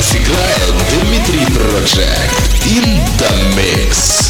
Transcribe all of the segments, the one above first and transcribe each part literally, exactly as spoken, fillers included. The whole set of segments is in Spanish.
вас играет Дмитрий Project in the mix.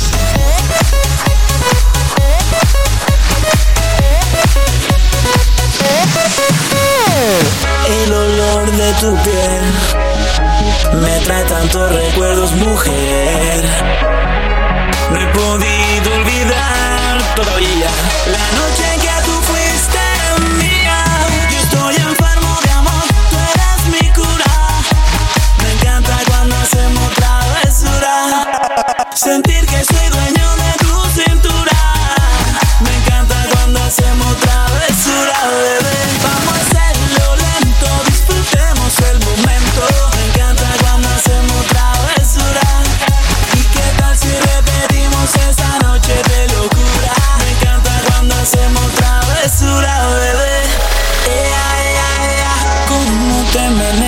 El olor de tu piel me trae tantos recuerdos, mujer. No he podido olvidar todavía la noche en que tú fuiste mía. Yo estoy enfermo de amor, tú eres mi cura. Me encanta cuando hacemos travesura, sentir que soy dueño de tu cintura. Me encanta cuando hacemos travesura, bebé. Vamos a hacerlo lento, disfrutemos el momento. Me encanta cuando hacemos travesura. ¿Y qué tal si repetimos esa noche de locura? Me encanta cuando hacemos travesura, bebé. Ea, ea, ea, cómo te meneas.